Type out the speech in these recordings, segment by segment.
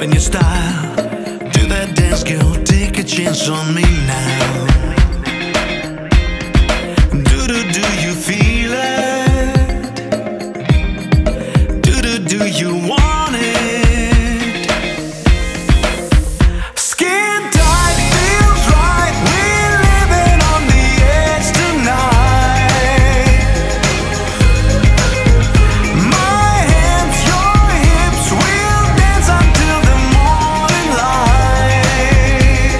loving your style. Do that dance, girl, take a chance on me now. Do you feel it? Do you want it? Skin tight feels right. We're living on the edge tonight. My hands, your hips, we'll dance until the morning light.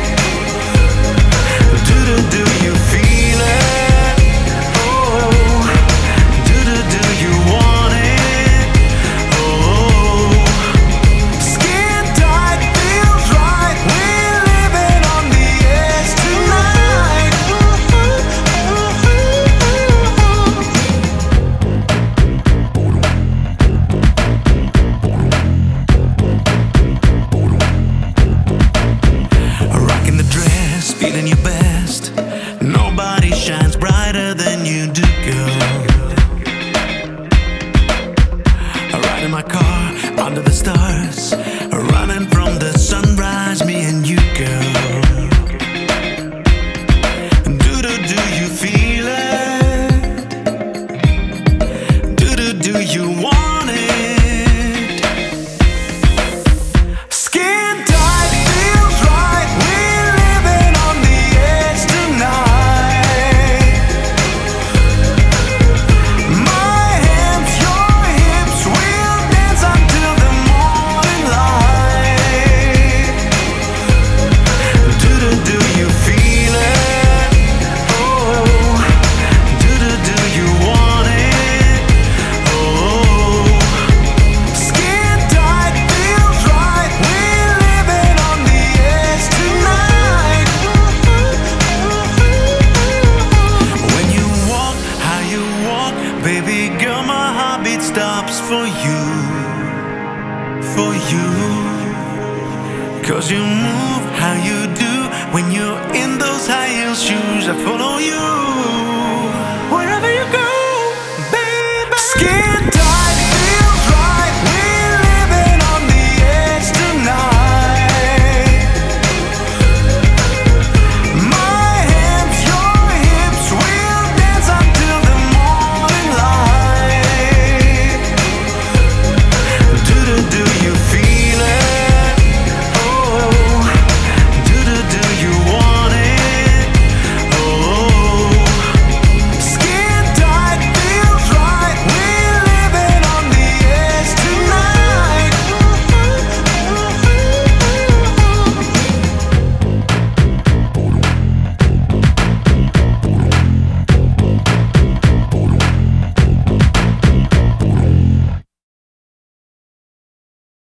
Do you feel it? Oh, do you want it? Oh, skin tight feels right. We're living on the edge tonight. Rocking the dress, feeling your best. Nobody shines brighter than you do, girl. Riding my car under the stars, running from the sunrise, me and you, girl. Do you feel it? Do you want it? Skin tight feels right. We're living on the edge tonight. My hands, your hips, we'll dance until the morning light. Do you feel it? Oh, do you want it? Oh, skin tight feels right. We're living on the edge tonight. When you walk, how you walk, baby girl, my heartbeat stops for you, for you. 'Cause you move how you do when you're in those high heel shoes. I follow you.